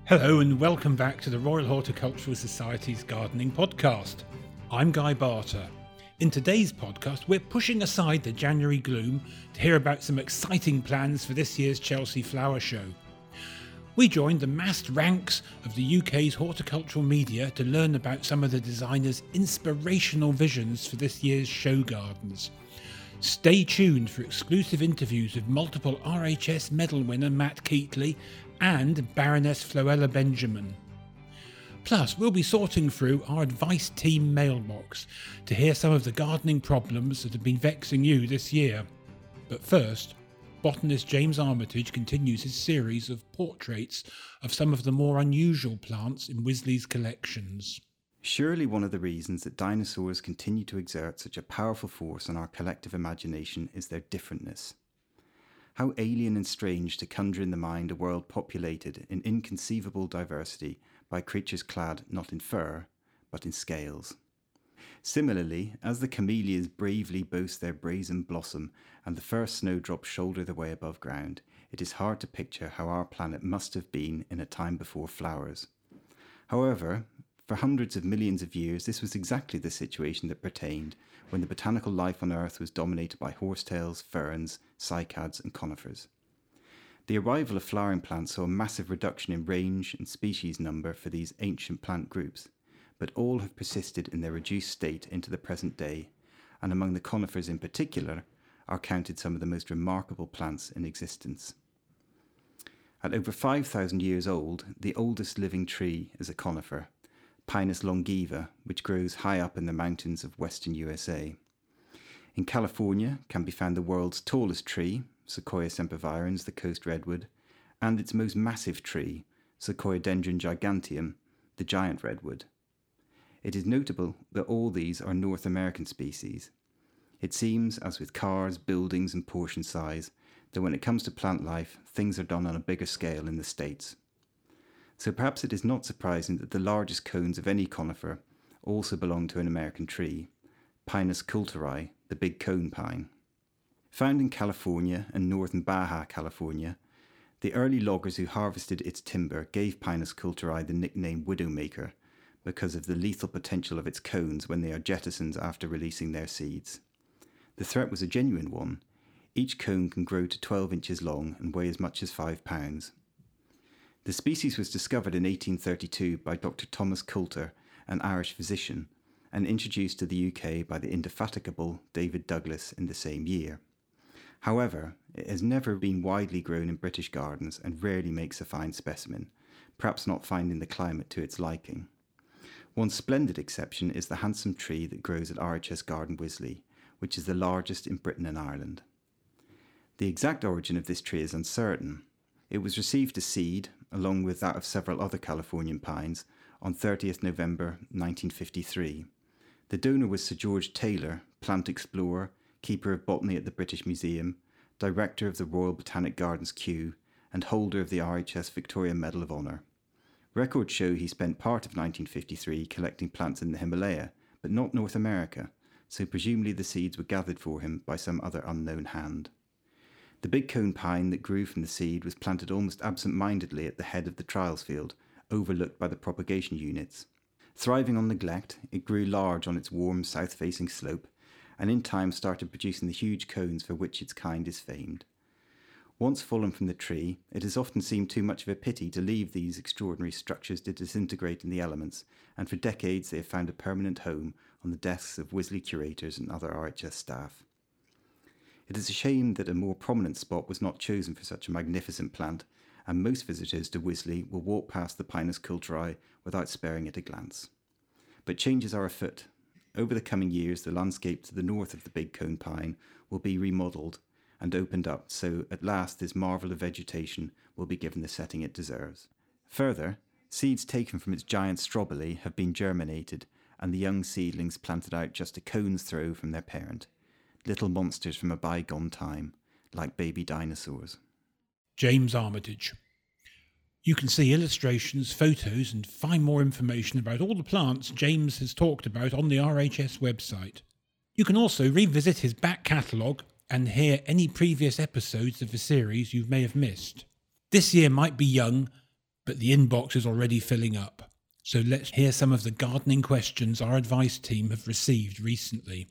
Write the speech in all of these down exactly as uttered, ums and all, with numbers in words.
Hello and welcome back to the Royal Horticultural Society's Gardening Podcast. I'm Guy Barter. In today's podcast, we're pushing aside the January gloom to hear about some exciting plans for this year's Chelsea Flower Show. We joined the massed ranks of the U K's horticultural media to learn about some of the designers' inspirational visions for this year's show gardens. Stay tuned for exclusive interviews with multiple R H S medal winner Matt Keatley and Baroness Floella Benjamin. Plus, we'll be sorting through our advice team mailbox to hear some of the gardening problems that have been vexing you this year. But first, botanist James Armitage continues his series of portraits of some of the more unusual plants in Wisley's collections. Surely one of the reasons that dinosaurs continue to exert such a powerful force on our collective imagination is their differentness. How alien and strange to conjure in the mind a world populated in inconceivable diversity by creatures clad not in fur, but in scales. Similarly, as the camellias bravely boast their brazen blossom and the first snowdrops shoulder their way above ground, it is hard to picture how our planet must have been in a time before flowers. However, for hundreds of millions of years, this was exactly the situation that pertained when the botanical life on Earth was dominated by horsetails, ferns, cycads and conifers. The arrival of flowering plants saw a massive reduction in range and species number for these ancient plant groups, but all have persisted in their reduced state into the present day, and among the conifers in particular are counted some of the most remarkable plants in existence. At over five thousand years old, the oldest living tree is a conifer, Pinus longiva, which grows high up in the mountains of western U S A. In California can be found the world's tallest tree, Sequoia sempervirens, the coast redwood, and its most massive tree, Sequoiadendron giganteum, the giant redwood. It is notable that all these are North American species. It seems, as with cars, buildings and portion size, that when it comes to plant life, things are done on a bigger scale in the States. So perhaps it is not surprising that the largest cones of any conifer also belong to an American tree, Pinus coulteri, the big cone pine. Found in California and northern Baja California, the early loggers who harvested its timber gave Pinus coulteri the nickname Widowmaker because of the lethal potential of its cones when they are jettisoned after releasing their seeds. The threat was a genuine one. Each cone can grow to twelve inches long and weigh as much as five pounds. The species was discovered in eighteen thirty-two by Doctor Thomas Coulter, an Irish physician, and introduced to the U K by the indefatigable David Douglas in the same year. However, it has never been widely grown in British gardens and rarely makes a fine specimen, perhaps not finding the climate to its liking. One splendid exception is the handsome tree that grows at R H S Garden Wisley, which is the largest in Britain and Ireland. The exact origin of this tree is uncertain. It was received as seed, along with that of several other Californian pines, on thirtieth November nineteen fifty-three. The donor was Sir George Taylor, plant explorer, keeper of botany at the British Museum, director of the Royal Botanic Gardens Kew, and holder of the R H S Victoria Medal of Honour. Records show he spent part of nineteen fifty-three collecting plants in the Himalaya, but not North America, so presumably the seeds were gathered for him by some other unknown hand. The big cone pine that grew from the seed was planted almost absent-mindedly at the head of the trials field, overlooked by the propagation units. Thriving on neglect, it grew large on its warm south-facing slope, and in time started producing the huge cones for which its kind is famed. Once fallen from the tree, it has often seemed too much of a pity to leave these extraordinary structures to disintegrate in the elements, and for decades they have found a permanent home on the desks of Wisley curators and other R H S staff. It is a shame that a more prominent spot was not chosen for such a magnificent plant, and most visitors to Wisley will walk past the Pinus coulteri without sparing it a glance. But changes are afoot. Over the coming years, the landscape to the north of the big cone pine will be remodelled and opened up, so at last this marvel of vegetation will be given the setting it deserves. Further, seeds taken from its giant strobili have been germinated, and the young seedlings planted out just a cone's throw from their parent. Little monsters from a bygone time, like baby dinosaurs. James Armitage. You can see illustrations, photos and find more information about all the plants James has talked about on the R H S website. You can also revisit his back catalogue and hear any previous episodes of the series you may have missed. This year might be young, but the inbox is already filling up. So let's hear some of the gardening questions our advice team have received recently.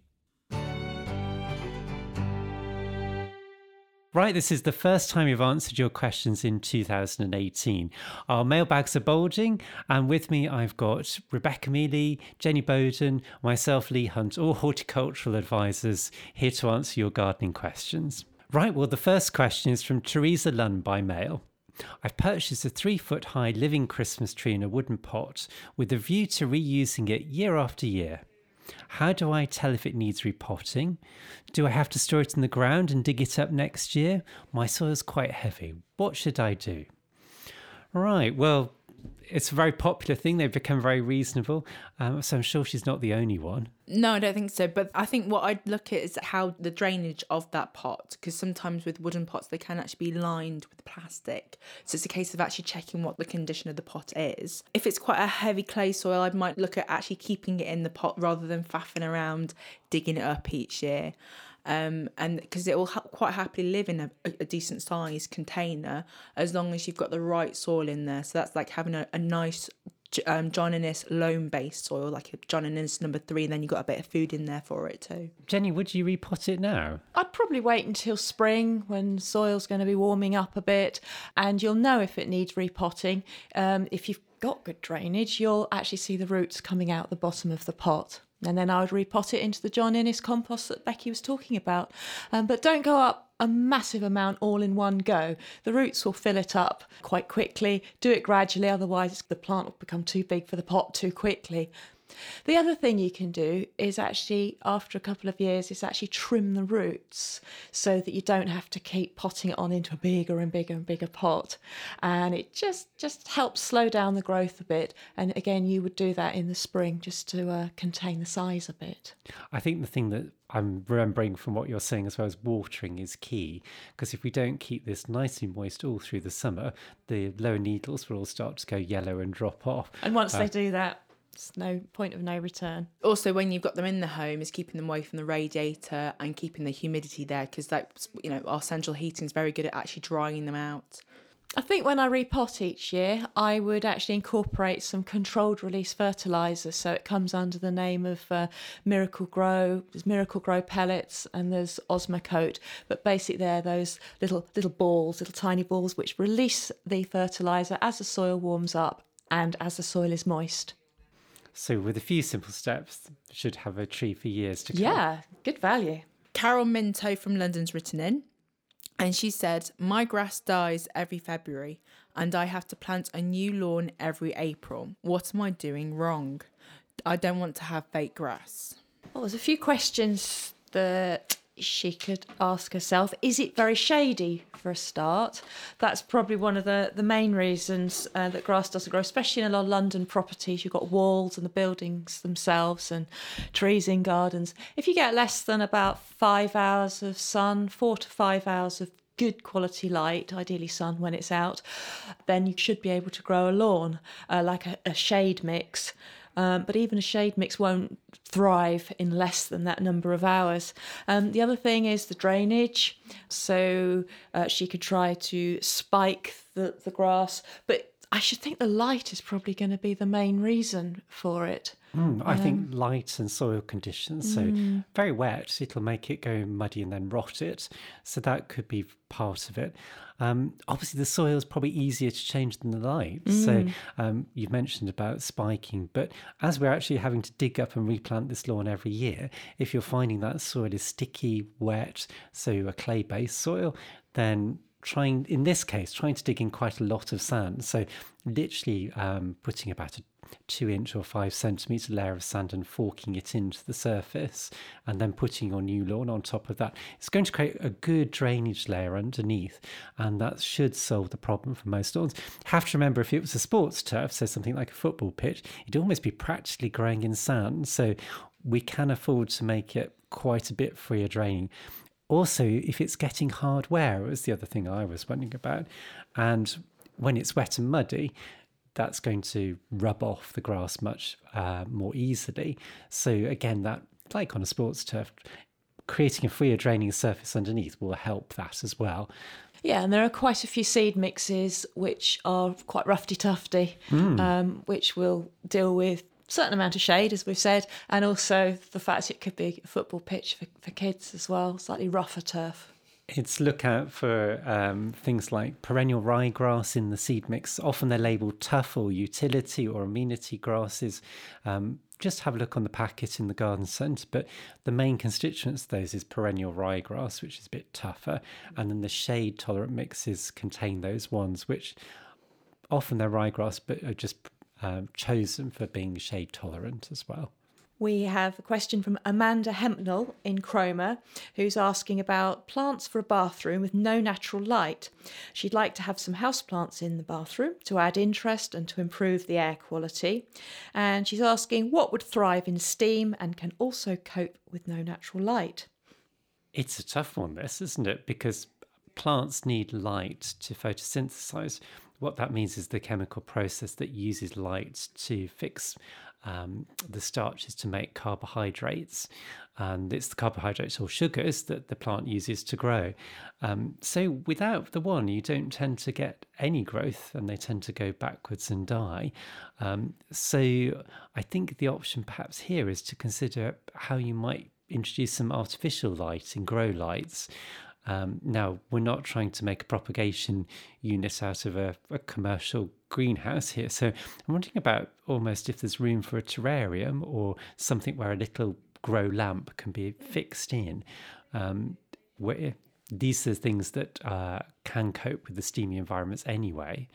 Right, this is the first time we've answered your questions in two thousand eighteen. Our mailbags are bulging, and with me I've got Rebecca Mealy, Jenny Bowden, myself, Lee Hunt, all horticultural advisors here to answer your gardening questions. Right, well, the first question is from Teresa Lunn by mail. I've purchased a three-foot high living Christmas tree in a wooden pot with a view to reusing it year after year. How do I tell if it needs repotting? Do I have to store it in the ground and dig it up next year? My soil's quite heavy. What should I do? Right, well, it's a very popular thing. They've become very reasonable. Um, so I'm sure she's not the only one. No, I don't think so. But I think what I'd look at is how the drainage of that pot, because sometimes with wooden pots, they can actually be lined with plastic. So it's a case of actually checking what the condition of the pot is. If it's quite a heavy clay soil, I might look at actually keeping it in the pot rather than faffing around, digging it up each year. Um, and because it will ha- quite happily live in a, a decent sized container as long as you've got the right soil in there. So that's like having a, a nice um, John Innes loam based soil, like a John Innes number three, and then you've got a bit of food in there for it too. Jenny, would you repot it now? I'd probably wait until spring when soil's going to be warming up a bit, and you'll know if it needs repotting. Um, if you've got good drainage, you'll actually see the roots coming out the bottom of the pot. And then I would repot it into the John Innes compost that Becky was talking about. Um, but don't go up a massive amount all in one go. The roots will fill it up quite quickly. Do it gradually, otherwise the plant will become too big for the pot too quickly. The other thing you can do is actually, after a couple of years, is actually trim the roots so that you don't have to keep potting it on into a bigger and bigger and bigger pot. And it just, just helps slow down the growth a bit. And again, you would do that in the spring just to uh, contain the size a bit. I think the thing that I'm remembering from what you're saying as well as watering is key, because if we don't keep this nicely moist all through the summer, the lower needles will all start to go yellow and drop off. And once uh, they do that, it's no point of no return. Also, when you've got them in the home, is keeping them away from the radiator and keeping the humidity there, because that, you know, our central heating is very good at actually drying them out. I think when I repot each year, I would actually incorporate some controlled release fertiliser. So it comes under the name of uh, Miracle Grow. There's Miracle Grow pellets and there's Osmocote. But basically they're those little little balls, little tiny balls, which release the fertiliser as the soil warms up and as the soil is moist. So with a few simple steps, should have a tree for years to come. Yeah, good value. Carol Minto from London's written in, and she said, my grass dies every February and I have to plant a new lawn every April. What am I doing wrong? I don't want to have fake grass. Well, there's a few questions that she could ask herself. Is it very shady for a start? That's probably one of the, the main reasons uh, that grass doesn't grow, especially in a lot of London properties. You've got walls and the buildings themselves and trees in gardens. If you get less than about five hours of sun, four to five hours of good quality light, ideally sun when it's out, then you should be able to grow a lawn, uh, like a, a shade mix. Um, but even a shade mix won't thrive in less than that number of hours. Um, the other thing is the drainage. So uh, she could try to spike the, the grass, but I should think the light is probably going to be the main reason for it. Mm, I um, think light and soil conditions. So mm. very wet, it'll make it go muddy and then rot it. So that could be part of it. Um, obviously, the soil is probably easier to change than the light. Mm. So um, you've mentioned about spiking, but as we're actually having to dig up and replant this lawn every year, if you're finding that soil is sticky, wet, so a clay-based soil, then trying, in this case, trying to dig in quite a lot of sand. So literally um, putting about a two inch or five centimetre layer of sand and forking it into the surface and then putting your new lawn on top of that. It's going to create a good drainage layer underneath, and that should solve the problem for most lawns. Have to remember, if it was a sports turf, so something like a football pitch, it'd almost be practically growing in sand. So we can afford to make it quite a bit freer draining. Also, if it's getting hard wear, was the other thing I was wondering about. And when it's wet and muddy, that's going to rub off the grass much uh, more easily. So again, that, like on a sports turf, creating a freer draining surface underneath will help that as well. Yeah, and there are quite a few seed mixes which are quite roughy-tufty, mm. um, which will deal with a certain amount of shade, as we've said, and also the fact it could be a football pitch for, for kids as well, slightly rougher turf. It's look out for um, things like perennial ryegrass in the seed mix. Often they're labelled tough or utility or amenity grasses. Um, just have a look on the packet in the garden centre. But the main constituents of those is perennial ryegrass, which is a bit tougher. And then the shade tolerant mixes contain those ones, which often they're ryegrass, but are just um, chosen for being shade tolerant as well. We have a question from Amanda Hempnell in Cromer, who's asking about plants for a bathroom with no natural light. She'd like to have some houseplants in the bathroom to add interest and to improve the air quality. And she's asking what would thrive in steam and can also cope with no natural light. It's a tough one, this, isn't it? Because plants need light to photosynthesize. What that means is the chemical process that uses light to fix Um, the starches to make carbohydrates, and it's the carbohydrates or sugars that the plant uses to grow. Um, so without the one, you don't tend to get any growth, and they tend to go backwards and die. Um, so I think the option perhaps here is to consider how you might introduce some artificial light and grow lights. Um, now, we're not trying to make a propagation unit out of a, a commercial greenhouse here. So I'm wondering about almost if there's room for a terrarium or something where a little grow lamp can be fixed in. Um, where these are things that uh, can cope with the steamy environments anyway.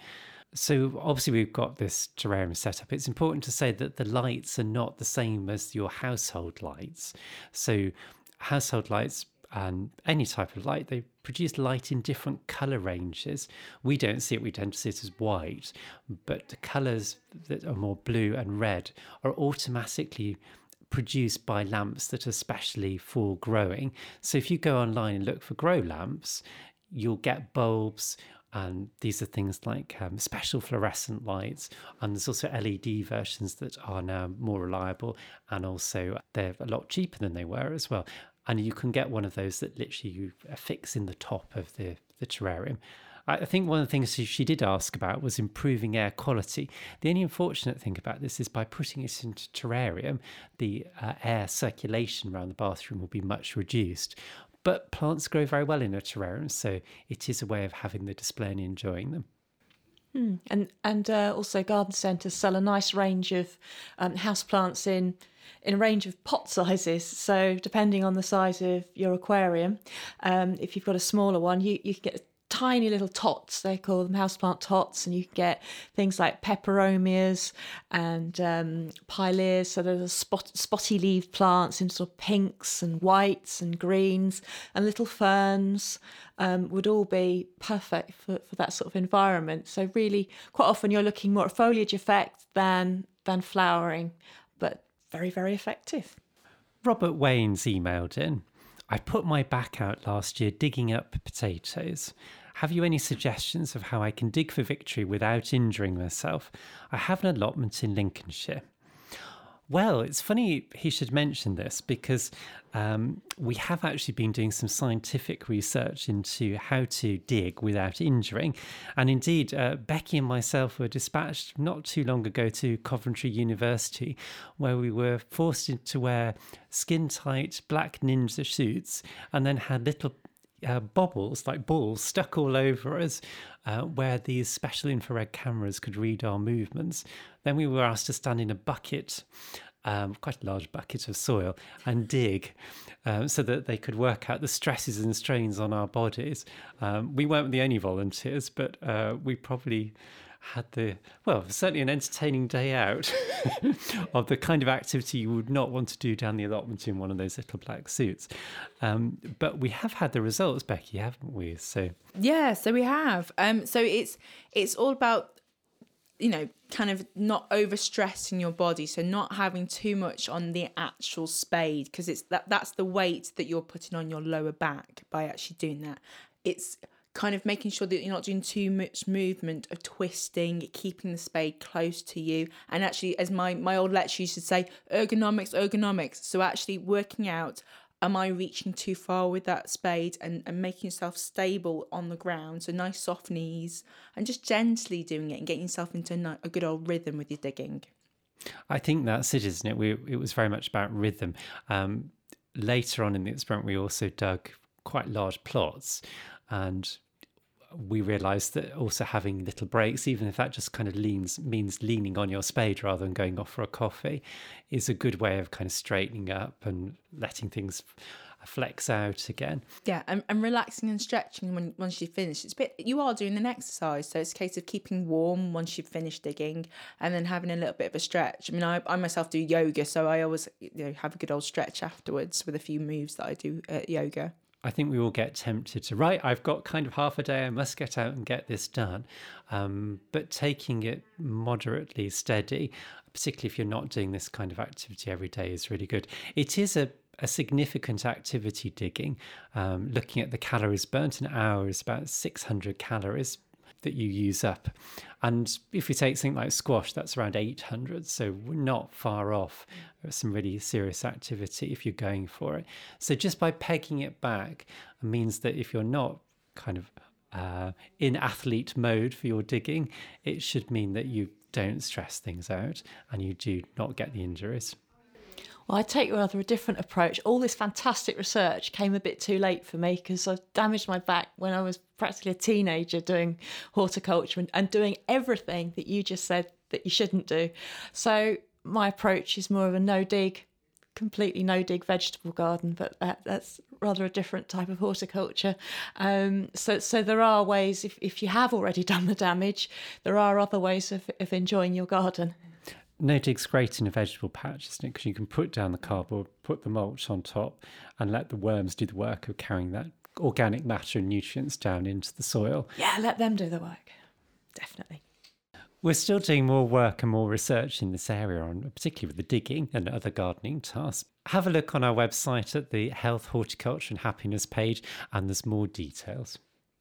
So obviously we've got this terrarium set up. It's important to say that the lights are not the same as your household lights. So household lights and any type of light, they produce light in different colour ranges. We don't see it, we tend to see it as white, but the colours that are more blue and red are automatically produced by lamps that are specially for growing. So if you go online and look for grow lamps, you'll get bulbs, and these are things like um, special fluorescent lights, and there's also L E D versions that are now more reliable, and also they're a lot cheaper than they were as well. And you can get one of those that literally you affix in the top of the, the terrarium. I think one of the things she did ask about was improving air quality. The only unfortunate thing about this is by putting it into terrarium, the uh, air circulation around the bathroom will be much reduced. But plants grow very well in a terrarium, so it is a way of having the display and enjoying them. Hmm. And and uh, also garden centres sell a nice range of um, houseplants in in a range of pot sizes. So depending on the size of your aquarium, um, if you've got a smaller one, you, you can get tiny little tots. They call them houseplant tots, and you can get things like peperomias and um, pileas. So there's a spot, spotty-leaved plants in sort of pinks and whites and greens, and little ferns um, would all be perfect for, for that sort of environment. So really, quite often you're looking more at foliage effect than than flowering, but very, very effective. Robert Wayne's emailed in. I put my back out last year digging up potatoes. Have you any suggestions of how I can dig for victory without injuring myself? I have an allotment in Lincolnshire. Well, it's funny he should mention this because um, we have actually been doing some scientific research into how to dig without injuring. And indeed, uh, Becky and myself were dispatched not too long ago to Coventry University, where we were forced to wear skin-tight black ninja suits and then had little Uh, bobbles, like balls, stuck all over us, uh, where these special infrared cameras could read our movements. Then we were asked to stand in a bucket, um, quite a large bucket of soil, and dig um, so that they could work out the stresses and strains on our bodies. Um, we weren't the only volunteers, but uh, we probably had the, well, certainly an entertaining day out of the kind of activity you would not want to do down the allotment in one of those little black suits. Um, but we have had the results, Becky, haven't we? So yeah, so we have. Um, so it's it's all about, you know, kind of not overstressing your body, so not having too much on the actual spade, because it's that that's the weight that you're putting on your lower back by actually doing that. It's kind of making sure that you're not doing too much movement of twisting, keeping the spade close to you. And actually, as my, my old lecturer used to say, ergonomics, ergonomics. So actually working out am I reaching too far with that spade, and, and making yourself stable on the ground. So nice soft knees and just gently doing it and getting yourself into a, ni- a good old rhythm with your digging. I think that's it, isn't it? We, it was very much about rhythm. Um, later on in the experiment, we also dug quite large plots, and we realised that also having little breaks, even if that just kind of leans means leaning on your spade rather than going off for a coffee, is a good way of kind of straightening up and letting things flex out again. Yeah, and, and relaxing and stretching when once you finish. It's a bit, you are doing an exercise, so it's a case of keeping warm once you've finished digging, and then having a little bit of a stretch. I mean, I, I myself do yoga, so I always, you know, have a good old stretch afterwards with a few moves that I do at yoga. I think we all get tempted to, right, I've got kind of half a day, I must get out and get this done. Um, but taking it moderately steady, particularly if you're not doing this kind of activity every day, is really good. It is a, a significant activity, digging. Um, looking at the calories burnt, an hour is about six hundred calories that you use up. And if you take something like squash, that's around eight hundred. So we're not far off some really serious activity if you're going for it. So just by pegging it back means that if you're not kind of uh, in athlete mode for your digging, it should mean that you don't stress things out and you do not get the injuries. Well, I take rather a different approach. All this fantastic research came a bit too late for me because I damaged my back when I was practically a teenager doing horticulture and, and doing everything that you just said that you shouldn't do. So my approach is more of a no-dig, completely no-dig vegetable garden, but that, that's rather a different type of horticulture. Um, so so there are ways, if, if you have already done the damage, there are other ways of, of enjoying your garden. No-dig's great in a vegetable patch, isn't it? Because you can put down the cardboard, put the mulch on top, and let the worms do the work of carrying that organic matter and nutrients down into the soil. Yeah, let them do the work. Definitely. We're still doing more work and more research in this area, on particularly with the digging and other gardening tasks. Have a look on our website at the Health, Horticulture and Happiness page, and there's more details.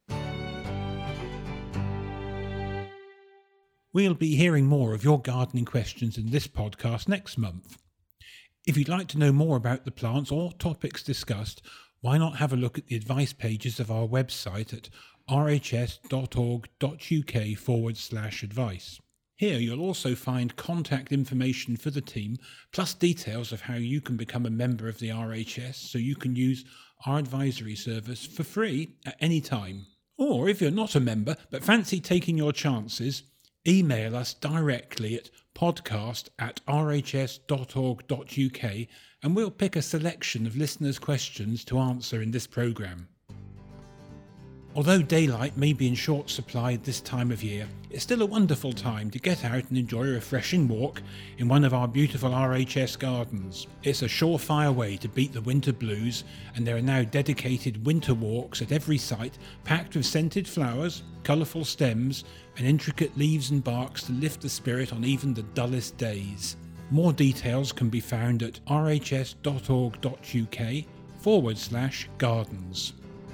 We'll be hearing more of your gardening questions in this podcast next month. If you'd like to know more about the plants or topics discussed, why not have a look at the advice pages of our website at rhs.org.uk forward slash advice. Here you'll also find contact information for the team, plus details of how you can become a member of the R H S so you can use our advisory service for free at any time. Or if you're not a member but fancy taking your chances, email us directly at podcast at rhs.org.uk and we'll pick a selection of listeners' questions to answer in this programme. Although daylight may be in short supply this time of year, it's still a wonderful time to get out and enjoy a refreshing walk in one of our beautiful R H S gardens. It's a surefire way to beat the winter blues, and there are now dedicated winter walks at every site, packed with scented flowers, colourful stems and intricate leaves and barks to lift the spirit on even the dullest days. More details can be found at rhs.org.uk forward slash gardens.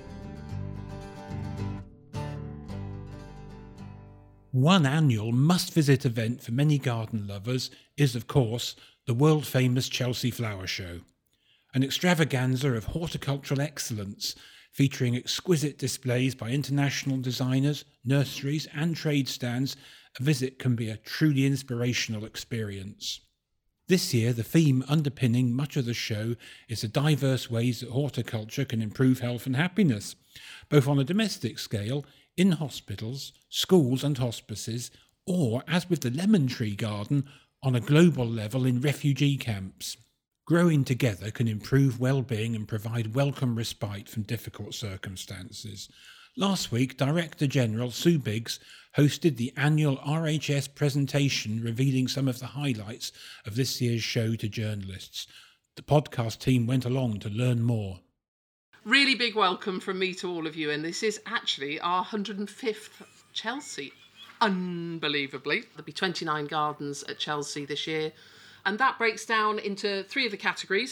One annual must-visit event for many garden lovers is, of course, the world-famous Chelsea Flower Show, an extravaganza of horticultural excellence featuring exquisite displays by international designers, nurseries and trade stands. A visit can be a truly inspirational experience. This year, the theme underpinning much of the show is the diverse ways that horticulture can improve health and happiness, both on a domestic scale, in hospitals, schools and hospices, or, as with the lemon tree garden, on a global level in refugee camps. Growing together can improve well-being and provide welcome respite from difficult circumstances. Last week, Director General Sue Biggs hosted the annual R H S presentation revealing some of the highlights of this year's show to journalists. The podcast team went along to learn more. Really big welcome from me to all of you, and this is actually our one hundred fifth Chelsea. Unbelievably. There'll be twenty-nine gardens at Chelsea this year, and that breaks down into three of the categories.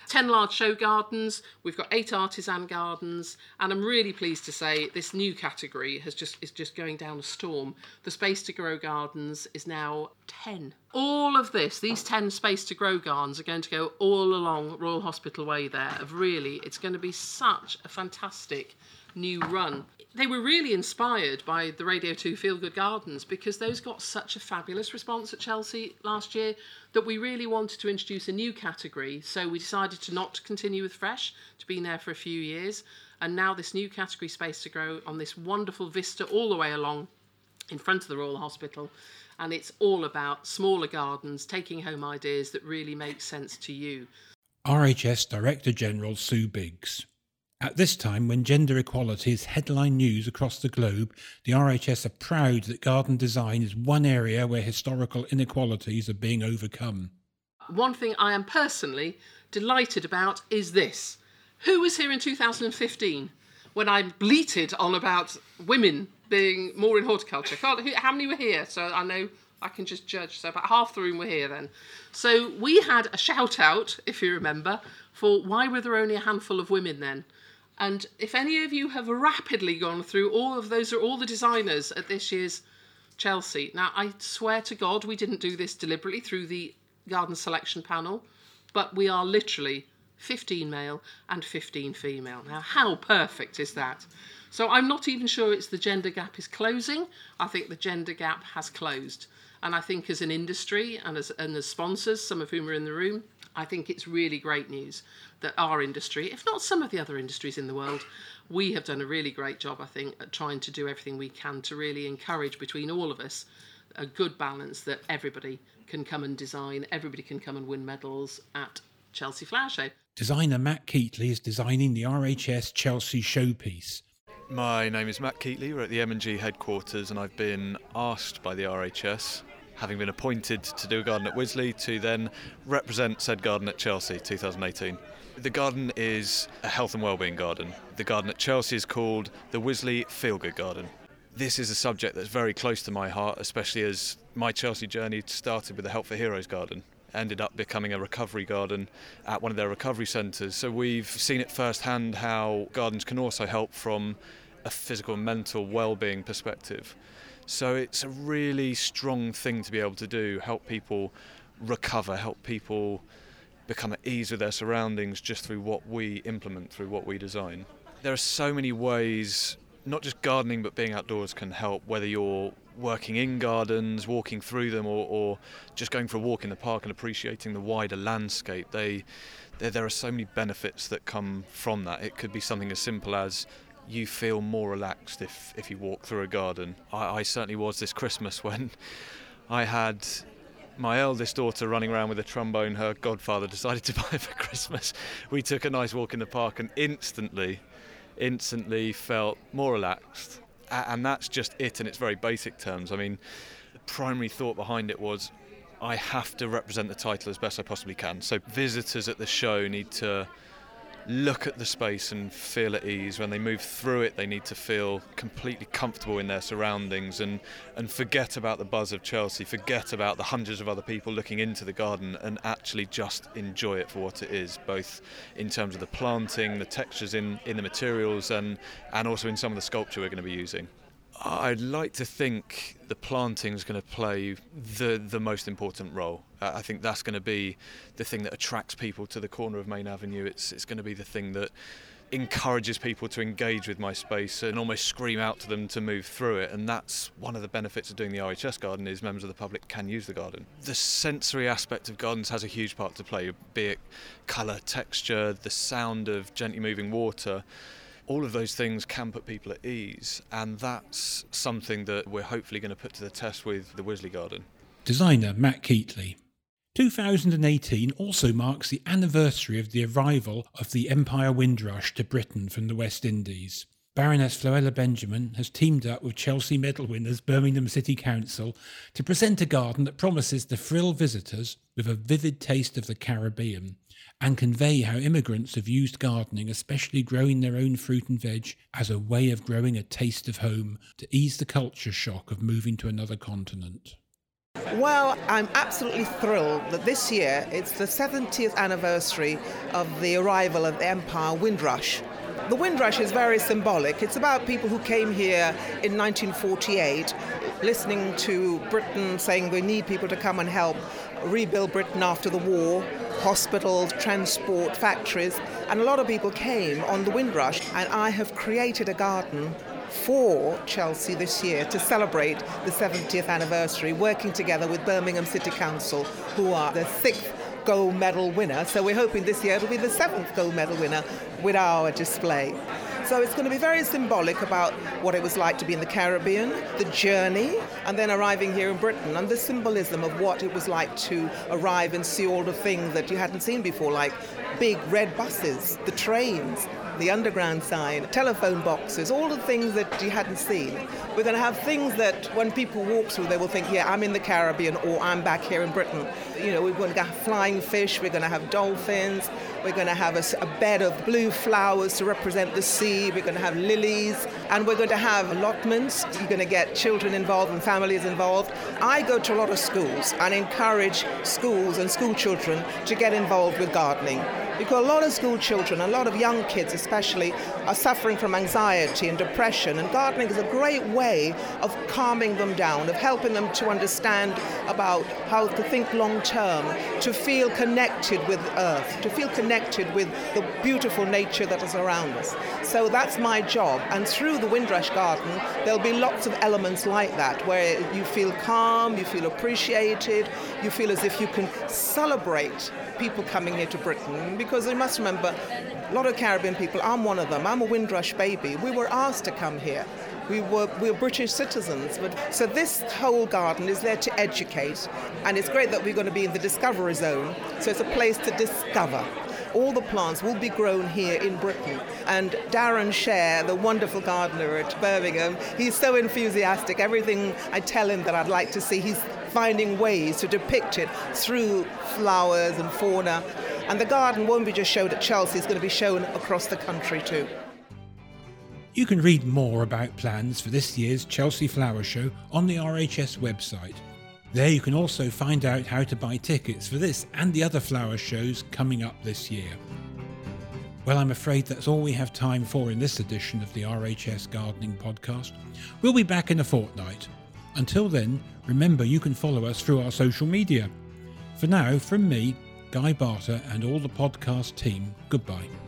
ten large show gardens, we've got eight artisan gardens, and I'm really pleased to say this new category has just is just going down a storm. The Space to Grow gardens is now ten. All of this, these ten Space to Grow gardens are going to go all along Royal Hospital Way there. Of really, it's going to be such a fantastic new run. They were really inspired by the Radio two Feel Good Gardens because those got such a fabulous response at Chelsea last year that we really wanted to introduce a new category. So we decided to not continue with Fresh, to been there for a few years. And now this new category, Space to Grow, on this wonderful vista all the way along in front of the Royal Hospital. And it's all about smaller gardens, taking home ideas that really make sense to you. R H S Director General Sue Biggs. At this time, when gender equality is headline news across the globe, the R H S are proud that garden design is one area where historical inequalities are being overcome. One thing I am personally delighted about is this. Who was here in two thousand fifteen when I bleated on about women being more in horticulture? God, who, how many were here? So I know I can just judge. So about half the room were here then. So we had a shout out, if you remember, for why were there only a handful of women then? And if any of you have rapidly gone through all of those, are all the designers at this year's Chelsea. Now, I swear to God, we didn't do this deliberately through the garden selection panel, but we are literally fifteen male and fifteen female. Now, how perfect is that? So I'm not even sure it's the gender gap is closing. I think the gender gap has closed. And I think as an industry and as, and as sponsors, some of whom are in the room, I think it's really great news that our industry, if not some of the other industries in the world, we have done a really great job, I think, at trying to do everything we can to really encourage between all of us a good balance that everybody can come and design, everybody can come and win medals at Chelsea Flower Show. Designer Matt Keatley is designing the R H S Chelsea showpiece. My name is Matt Keatley, we're at the M and G headquarters, and I've been asked by the R H S, having been appointed to do a garden at Wisley, to then represent said garden at Chelsea two thousand eighteen. The garden is a health and wellbeing garden. The garden at Chelsea is called the Wisley Feel Good Garden. This is a subject that's very close to my heart, especially as my Chelsea journey started with the Help for Heroes garden. Ended up becoming a recovery garden at one of their recovery centres. So we've seen it firsthand how gardens can also help from a physical and mental well-being perspective. So it's a really strong thing to be able to do, help people recover, help people become at ease with their surroundings just through what we implement, through what we design. There are so many ways, not just gardening but being outdoors can help, whether you're working in gardens, walking through them, or, or just going for a walk in the park and appreciating the wider landscape. They, there, there are so many benefits that come from that. It could be something as simple as you feel more relaxed if, if you walk through a garden. I, I certainly was this Christmas when I had my eldest daughter running around with a trombone her godfather decided to buy for Christmas. We took a nice walk in the park and instantly, instantly felt more relaxed. And that's just it in its very basic terms. I mean, the primary thought behind it was I have to represent the title as best I possibly can. So visitors at the show need to look at the space and feel at ease. When they move through it, they need to feel completely comfortable in their surroundings and, and forget about the buzz of Chelsea, forget about the hundreds of other people looking into the garden and actually just enjoy it for what it is, both in terms of the planting, the textures in, in the materials and, and also in some of the sculpture we're going to be using. I'd like to think the planting is going to play the the most important role. Uh, I think that's going to be the thing that attracts people to the corner of Main Avenue. It's it's going to be the thing that encourages people to engage with my space and almost scream out to them to move through it. And that's one of the benefits of doing the R H S garden, is members of the public can use the garden. The sensory aspect of gardens has a huge part to play, be it colour, texture, the sound of gently moving water. All of those things can put people at ease, and that's something that we're hopefully going to put to the test with the Wisley Garden. Designer Matt Keatley. two thousand eighteen also marks the anniversary of the arrival of the Empire Windrush to Britain from the West Indies. Baroness Floella Benjamin has teamed up with Chelsea medal winners Birmingham City Council to present a garden that promises to thrill visitors with a vivid taste of the Caribbean and convey how immigrants have used gardening, especially growing their own fruit and veg, as a way of growing a taste of home to ease the culture shock of moving to another continent. Well, I'm absolutely thrilled that this year it's the seventieth anniversary of the arrival of the Empire Windrush. The Windrush is very symbolic. It's about people who came here in nineteen forty-eight, listening to Britain saying we need people to come and help rebuild Britain after the war, hospitals, transport, factories, and a lot of people came on the Windrush, and I have created a garden for Chelsea this year to celebrate the seventieth anniversary, working together with Birmingham City Council, who are the sixth gold medal winner. So we're hoping this year it'll be the seventh gold medal winner with our display. So it's going to be very symbolic about what it was like to be in the Caribbean, the journey, and then arriving here in Britain, and the symbolism of what it was like to arrive and see all the things that you hadn't seen before, like big red buses, the trains, the underground sign, telephone boxes, all the things that you hadn't seen. We're going to have things that when people walk through, they will think, yeah, I'm in the Caribbean or I'm back here in Britain. You know, we're going to have flying fish, we're going to have dolphins, we're going to have a, a bed of blue flowers to represent the sea, we're going to have lilies, and we're going to have allotments. You're going to get children involved and families involved. I go to a lot of schools and encourage schools and school children to get involved with gardening, because a lot of school children, a lot of young kids especially, are suffering from anxiety and depression, and gardening is a great way of calming them down, of helping them to understand about how to think long term, to feel connected with earth, to feel connected with the beautiful nature that is around us. So that's my job, and through the Windrush Garden there'll be lots of elements like that, where you feel calm, you feel appreciated, you feel as if you can celebrate people coming here to Britain, because you must remember, a lot of Caribbean people, I'm one of them, I'm a Windrush baby, we were asked to come here. We were, we were British citizens. But, so this whole garden is there to educate, and it's great that we're going to be in the Discovery Zone, so it's a place to discover. All the plants will be grown here in Britain. And Darren Share, the wonderful gardener at Birmingham, he's so enthusiastic. Everything I tell him that I'd like to see, he's finding ways to depict it through flowers and fauna. And the garden won't be just shown at Chelsea, it's going to be shown across the country too. You can read more about plans for this year's Chelsea Flower Show on the R H S website. There you can also find out how to buy tickets for this and the other flower shows coming up this year. Well, I'm afraid that's all we have time for in this edition of the R H S Gardening Podcast. We'll be back in a fortnight. Until then, remember you can follow us through our social media. For now, from me, Guy Barter, and all the podcast team, goodbye.